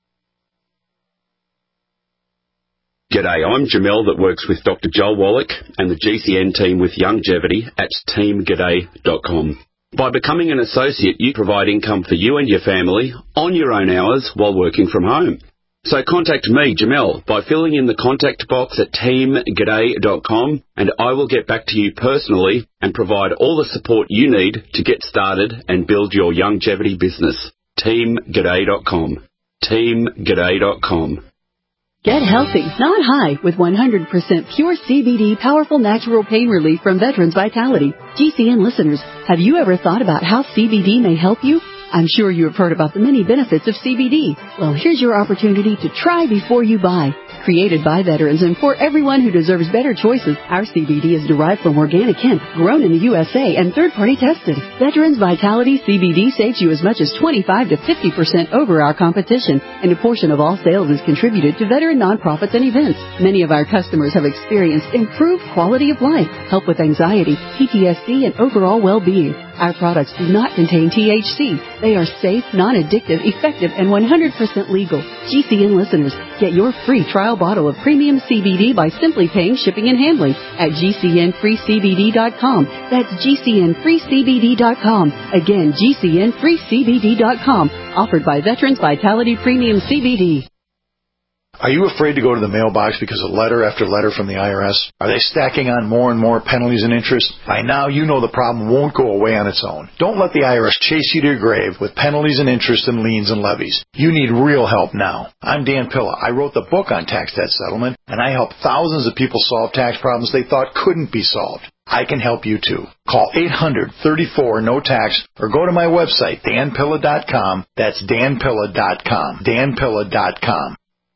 G'day, I'm Jamel that works with Dr. Joel Wallach and the GCN team with Longevity at teamg'day.com. By becoming an associate, you provide income for you and your family on your own hours while working from home. So contact me, Jamel, by filling in the contact box at teamg'day.com, and I will get back to you personally and provide all the support you need to get started and build your longevity business. teamg'day.com. teamg'day.com. Get healthy, not high, with 100% pure CBD powerful natural pain relief from Veterans Vitality. GCN listeners, have you ever thought about how CBD may help you? I'm sure you have heard about the many benefits of CBD. Well, here's your opportunity to try before you buy. Created by veterans and for everyone who deserves better choices, our CBD is derived from organic hemp, grown in the USA, and third-party tested. Veterans Vitality CBD saves you as much as 25 to 50% over our competition, and a portion of all sales is contributed to veteran nonprofits and events. Many of our customers have experienced improved quality of life, help with anxiety, PTSD, and overall well-being. Our products do not contain THC. They are safe, non-addictive, effective, and 100% legal. GCN listeners, get your free trial bottle of premium CBD by simply paying shipping and handling at GCNFreeCBD.com. That's GCNFreeCBD.com. Again, GCNFreeCBD.com. Offered by Veterans Vitality Premium CBD. Are you afraid to go to the mailbox because of letter after letter from the IRS? Are they stacking on more and more penalties and interest? By now, you know the problem won't go away on its own. Don't let the IRS chase you to your grave with penalties and interest and liens and levies. You need real help now. I'm Dan Pilla. I wrote the book on tax debt settlement, and I help thousands of people solve tax problems they thought couldn't be solved. I can help you too. Call 800-34-NO-TAX or go to my website, danpilla.com. That's danpilla.com. danpilla.com.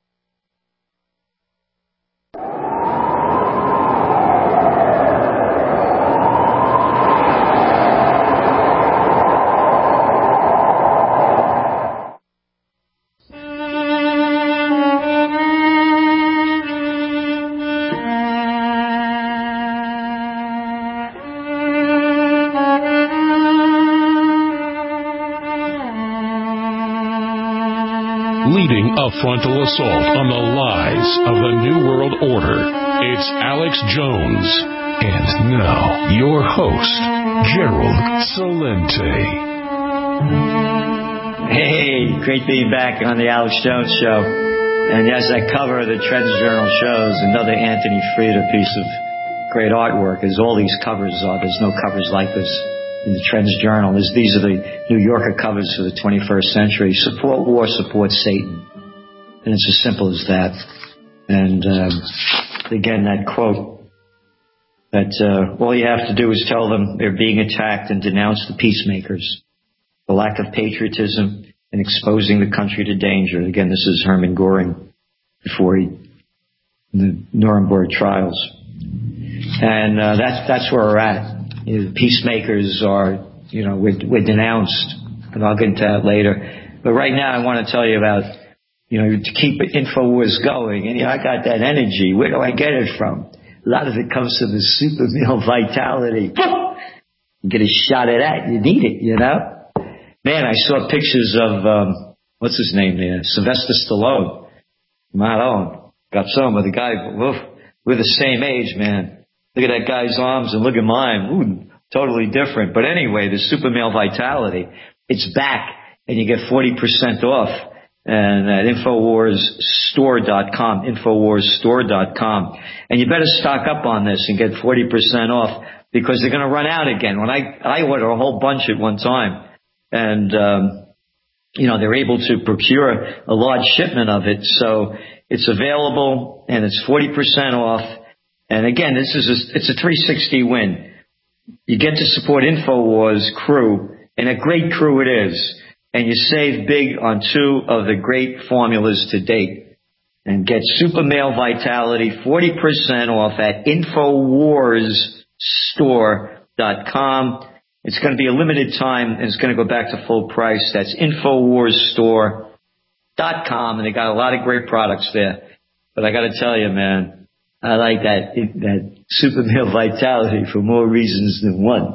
Leading a frontal assault on the lies of the New World Order, it's Alex Jones. And now, your host, Gerald Celente. Hey, great being back on the Alex Jones Show. And yes, that cover of the Trends Journal shows another Anthony Frieda piece of great artwork, as all these covers are. There's no covers like this in the Trends Journal. These are the New Yorker covers for the 21st century. Support war, support Satan. And it's as simple as that. And again, that quote that all you have to do is tell them they're being attacked and denounce the peacemakers, the lack of patriotism, and exposing the country to danger. Again, this is Hermann Göring before the Nuremberg trials. And that's where we're at. The peacemakers are, we're denounced, and I'll get into that later. But right now I want to tell you about, to keep InfoWars going. And I got that energy. Where do I get it from? A lot of it comes from the super male vitality. You get a shot of that, you need it, Man, I saw pictures of, what's his name there? Sylvester Stallone. Malone. Got some of the guy, we're the same age, man. Look at that guy's arms and look at mine. Ooh, totally different. But anyway, the super male vitality, it's back and you get 40% off. And at InfoWarsStore.com, InfoWarsStore.com. And you better stock up on this and get 40% off because they're going to run out again. When I order a whole bunch at one time and, they're able to procure a large shipment of it. So it's available and it's 40% off. And again, it's a 360 win. You get to support InfoWars crew, and a great crew it is. And you save big on two of the great formulas to date. And get Super Male Vitality 40% off at InfoWarsStore.com. It's going to be a limited time, and it's going to go back to full price. That's InfoWarsStore.com, and they got a lot of great products there. But I got to tell you, man, I like that super male vitality for more reasons than one.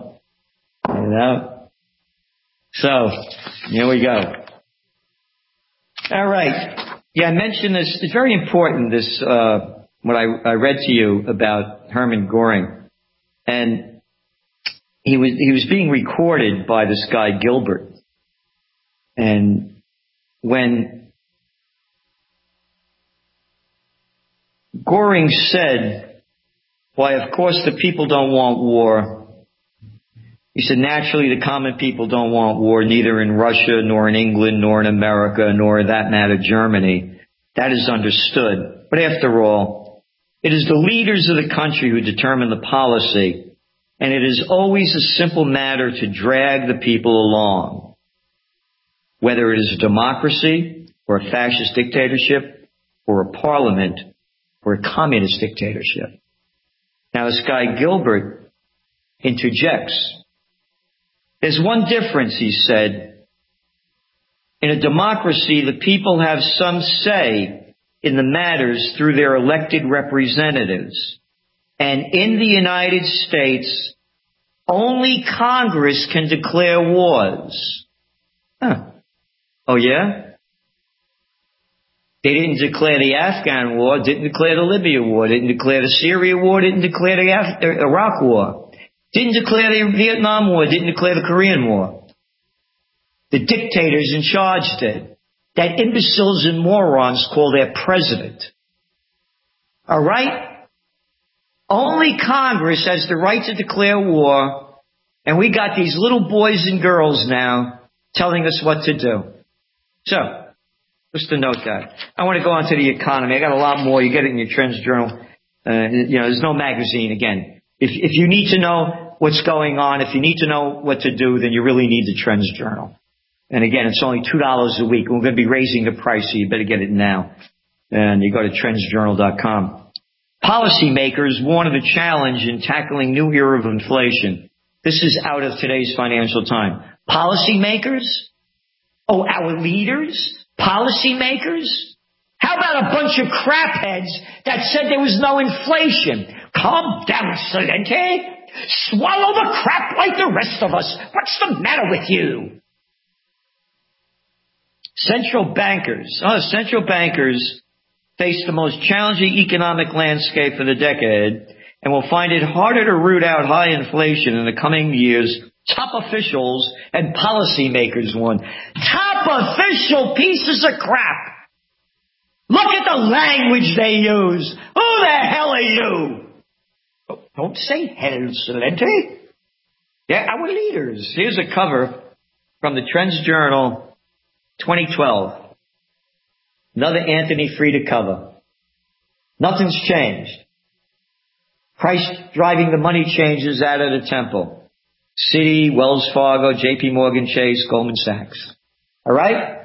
So, here we go. All right. Yeah, I mentioned this. It's very important, this what I read to you about Hermann Göring, and he was being recorded by this guy Gilbert, and when Göring said, "Why, of course the people don't want war." He said, naturally, the common people don't want war, neither in Russia, nor in England, nor in America, nor in that matter, Germany. That is understood. But after all, it is the leaders of the country who determine the policy, and it is always a simple matter to drag the people along. Whether it is a democracy, or a fascist dictatorship, or a parliament, or a communist dictatorship. Now, this guy Gilbert interjects. There's one difference, he said. In a democracy, the people have some say in the matters through their elected representatives. And in the United States, only Congress can declare wars. Huh. Oh, yeah? They didn't declare the Afghan war, didn't declare the Libya war, didn't declare the Syria war, didn't declare the Iraq war. Didn't declare the Vietnam War, didn't declare the Korean War. The dictators in charge did. That imbeciles and morons call their president. All right? Only Congress has the right to declare war, and we got these little boys and girls now telling us what to do. So, just to note that. I want to go on to the economy. I got a lot more. You get it in your Trends Journal. There's no magazine, again. If you need to know what's going on, if you need to know what to do, then you really need the Trends Journal. And again, it's only $2 a week. We're going to be raising the price, so you better get it now. And you go to trendsjournal.com. Policymakers warn of a challenge in tackling new era of inflation. This is out of today's Financial Times. Policymakers? Oh, our leaders? Policymakers? How about a bunch of crapheads that said there was no inflation? Calm down, Salente. Swallow the crap like the rest of us. What's the matter with you? Central bankers face the most challenging economic landscape of the decade and will find it harder to root out high inflation in the coming years. Top officials and policymakers warn. Top official pieces of crap. Look at the language they use. Who the hell are you? Don't say hell, Salente. Yeah, our leaders. Here's a cover from the Trends Journal, 2012. Another Anthony Frieda cover. Nothing's changed. Price driving the money changes out of the temple. Citi, Wells Fargo, JP Morgan Chase, Goldman Sachs. All right?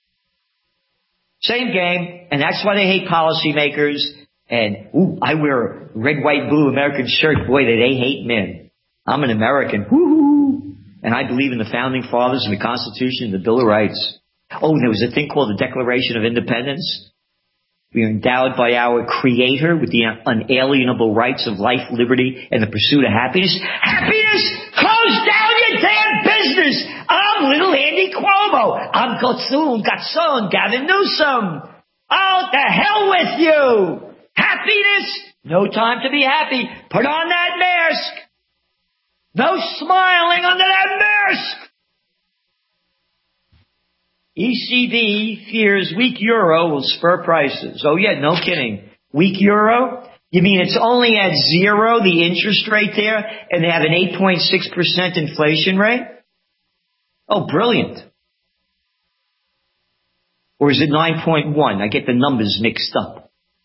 Same game, and that's why they hate policymakers. And, I wear a red, white, blue American shirt. Boy, they hate men. I'm an American. Woo-hoo. And I believe in the Founding Fathers and the Constitution and the Bill of Rights. Oh, and there was a thing called the Declaration of Independence. We are endowed by our Creator with the unalienable rights of life, liberty, and the pursuit of happiness. Happiness? Close down your damn business! I'm little Andy Cuomo. I'm Gatson, Gavin Newsom. Oh, the hell with you! Happiness? No time to be happy. Put on that mask. No smiling under that mask. ECB fears weak euro will spur prices. Oh yeah, no kidding. Weak euro? You mean it's only at zero, the interest rate there, and they have an 8.6% inflation rate? Oh, brilliant. Or is it 9.1? I get the numbers mixed up.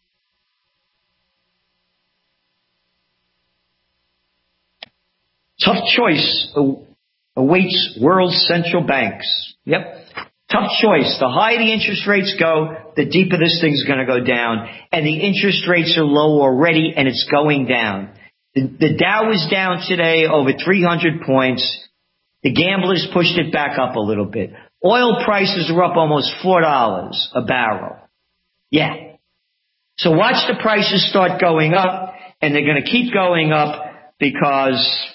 Tough choice awaits world central banks. Yep. Tough choice. The higher the interest rates go, the deeper this thing's going to go down. And the interest rates are low already, and it's going down. The Dow was down today over 300 points. The gamblers pushed it back up a little bit. Oil prices are up almost $4 a barrel. Yeah. So watch the prices start going up, and they're going to keep going up because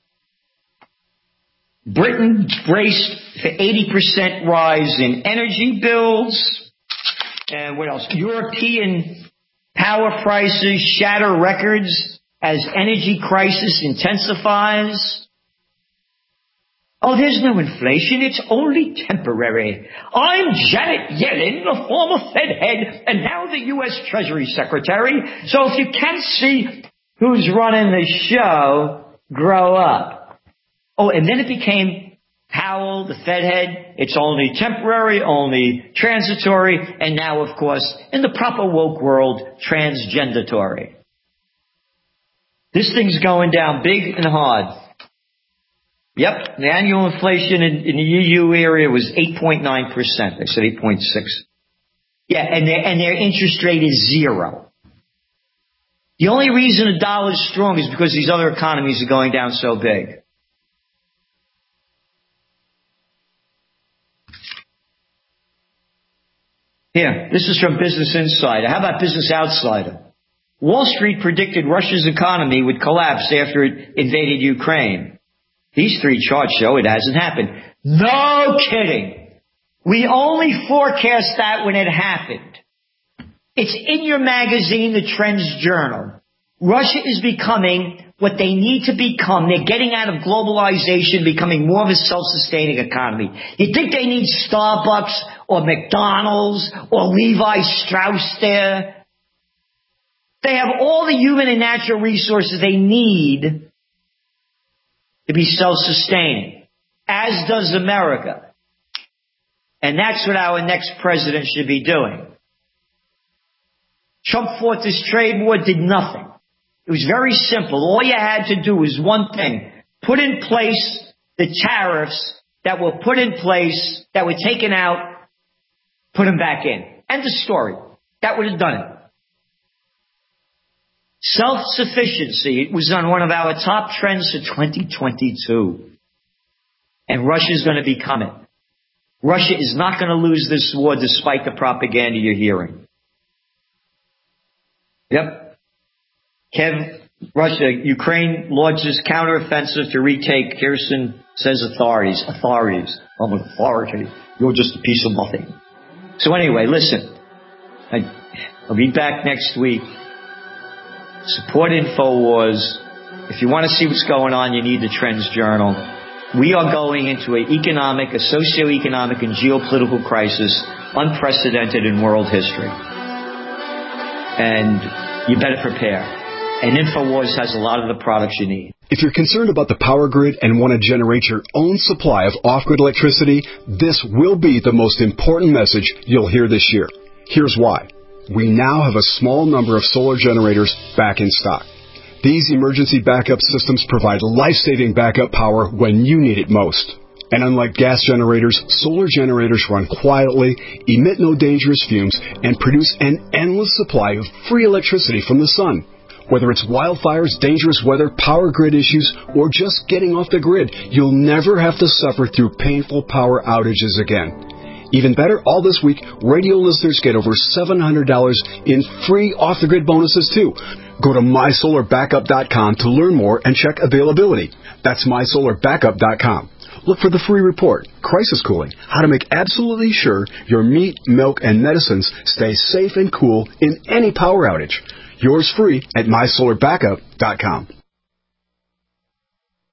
Britain braced for 80% rise in energy bills. And what else? European power prices shatter records as energy crisis intensifies. Oh, there's no inflation. It's only temporary. I'm Janet Yellen, the former Fed head, and now the U.S. Treasury Secretary. So if you can't see who's running the show, grow up. Oh, and then it became Powell, the Fed head. It's only temporary, only transitory, and now, of course, in the proper woke world, transgendatory. This thing's going down big and hard. Yep, the annual inflation in the EU area was 8.9%. They said 8.6. Yeah, and their interest rate is 0. The only reason the dollar is strong is because these other economies are going down so big. Here, this is from Business Insider. How about Business Outsider? Wall Street predicted Russia's economy would collapse after it invaded Ukraine. These 3 charts show it hasn't happened. No kidding. We only forecast that when it happened. It's in your magazine, the Trends Journal. Russia is becoming what they need to become. They're getting out of globalization, becoming more of a self-sustaining economy. You think they need Starbucks or McDonald's or Levi Strauss there? They have all the human and natural resources they need to be self-sustaining, as does America. And that's what our next president should be doing. Trump fought this trade war, did nothing. It was very simple. All you had to do was one thing. Put in place the tariffs that were put in place, that were taken out, put them back in. End of story. That would have done it. Self-sufficiency, it was on one of our top trends for 2022. And Russia's going to become it. Russia is not going to lose this war despite the propaganda you're hearing. Yep. Russia, Ukraine launches counteroffensive to retake, Kirsten says authorities. I'm an authority. You're just a piece of nothing. So anyway, listen. I'll be back next week. Support InfoWars. If you want to see what's going on, you need the Trends Journal. We are going into a socio-economic and geopolitical crisis unprecedented in world history. And you better prepare. And InfoWars has a lot of the products you need. If you're concerned about the power grid and want to generate your own supply of off-grid electricity, this will be the most important message you'll hear this year. Here's why. We now have a small number of solar generators back in stock. These emergency backup systems provide life-saving backup power when you need it most. And unlike gas generators, solar generators run quietly, emit no dangerous fumes, and produce an endless supply of free electricity from the sun. Whether it's wildfires, dangerous weather, power grid issues, or just getting off the grid, you'll never have to suffer through painful power outages again. Even better, all this week, radio listeners get over $700 in free off-the-grid bonuses, too. Go to MySolarBackup.com to learn more and check availability. That's MySolarBackup.com. Look for the free report, Crisis Cooling, how to make absolutely sure your meat, milk, and medicines stay safe and cool in any power outage. Yours free at MySolarBackup.com.